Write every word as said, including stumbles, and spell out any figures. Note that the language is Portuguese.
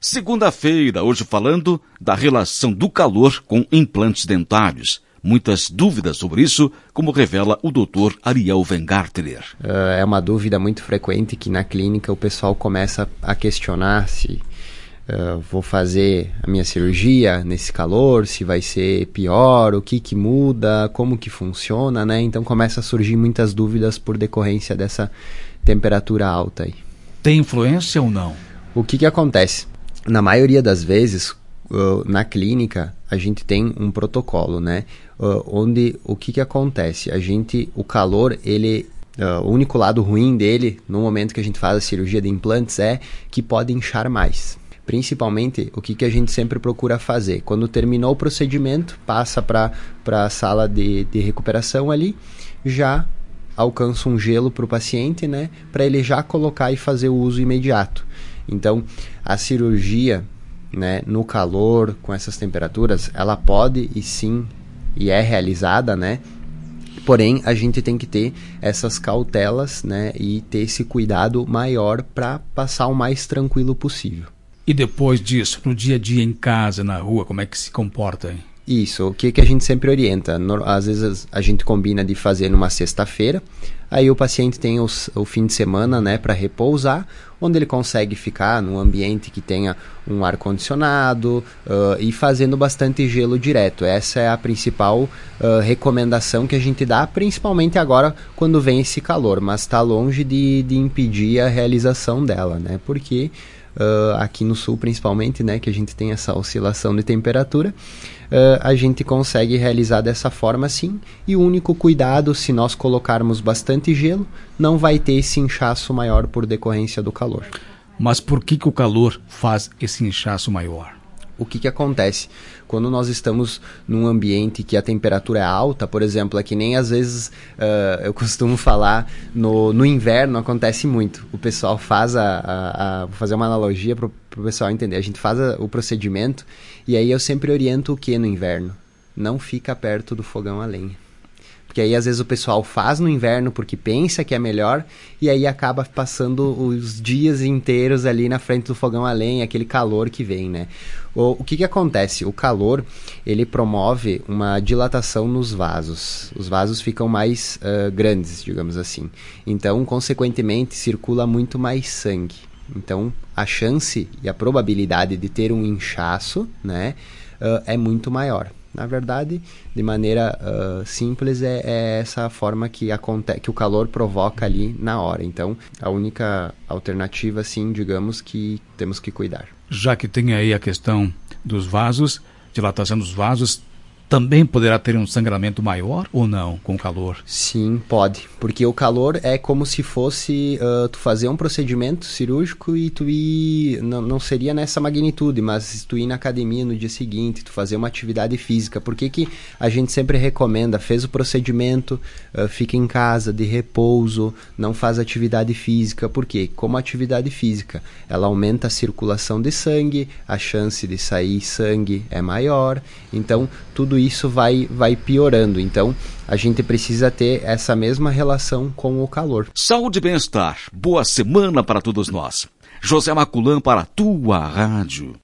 Segunda-feira, hoje falando da relação do calor com implantes dentários. Muitas dúvidas sobre isso, como revela o doutor Ariel Weingartner. É uma dúvida muito frequente que na clínica o pessoal começa a questionar se uh, vou fazer a minha cirurgia nesse calor, se vai ser pior, o que que muda, como que funciona, né? Então começa a surgir muitas dúvidas por decorrência dessa temperatura alta aí. Tem influência ou não? O que que acontece? Na maioria das vezes, uh, na clínica, a gente tem um protocolo, né? Uh, onde o que que acontece? A gente, o calor, ele, uh, o único lado ruim dele, no momento que a gente faz a cirurgia de implantes, é que pode inchar mais. Principalmente, o que que a gente sempre procura fazer? Quando terminou o procedimento, passa para a sala de, de recuperação ali, já alcança um gelo para o paciente, né? Para ele já colocar e fazer o uso imediato. Então, a cirurgia, né, no calor, com essas temperaturas, ela pode e sim, e é realizada, né? Porém, a gente tem que ter essas cautelas, né, e ter esse cuidado maior para passar o mais tranquilo possível. E depois disso, no dia a dia em casa, na rua, como é que se comporta, hein? Isso, o que, que a gente sempre orienta? No, às vezes a gente combina de fazer numa sexta-feira, aí o paciente tem os, o fim de semana, né, para repousar, onde ele consegue ficar num ambiente que tenha um ar-condicionado uh, e fazendo bastante gelo direto. Essa é a principal uh, recomendação que a gente dá, principalmente agora quando vem esse calor, mas está longe de, de impedir a realização dela, né, porque uh, aqui no sul principalmente, né, que a gente tem essa oscilação de temperatura, Uh, a gente consegue realizar dessa forma sim, e o único cuidado, se nós colocarmos bastante gelo, não vai ter esse inchaço maior por decorrência do calor. Mas por que que o calor faz esse inchaço maior? O que que acontece? Quando nós estamos num ambiente que a temperatura é alta, por exemplo, é que nem às vezes uh, eu costumo falar, no, no inverno acontece muito. O pessoal faz a... a, a vou fazer uma analogia para o pessoal entender. A gente faz a, o procedimento e aí eu sempre oriento o que no inverno? Não fica perto do fogão a lenha. Porque aí às vezes o pessoal faz no inverno porque pensa que é melhor e aí acaba passando os dias inteiros ali na frente do fogão a lenha, aquele calor que vem, né? O, o que que acontece? O calor, ele promove uma dilatação nos vasos. Os vasos ficam mais uh, grandes, digamos assim. Então, consequentemente, circula muito mais sangue. Então, a chance e a probabilidade de ter um inchaço, né, uh, é muito maior. Na verdade, de maneira uh, simples, é, é essa forma que, aconte- que o calor provoca ali na hora. Então, a única alternativa, sim, digamos, que temos que cuidar. Já que tem aí a questão dos vasos, dilatação dos vasos, também poderá ter um sangramento maior ou não com o calor? Sim, pode, porque o calor é como se fosse uh, tu fazer um procedimento cirúrgico e tu ir, não, não seria nessa magnitude, mas tu ir na academia no dia seguinte, tu fazer uma atividade física. Por que que a gente sempre recomenda, fez o procedimento, uh, fica em casa de repouso, não faz atividade física? Por quê? Como atividade física, ela aumenta a circulação de sangue, a chance de sair sangue é maior, então tudo isso vai, vai piorando. Então, a gente precisa ter essa mesma relação com o calor. Saúde e bem-estar. Boa semana para todos nós. José Maculan para a tua rádio.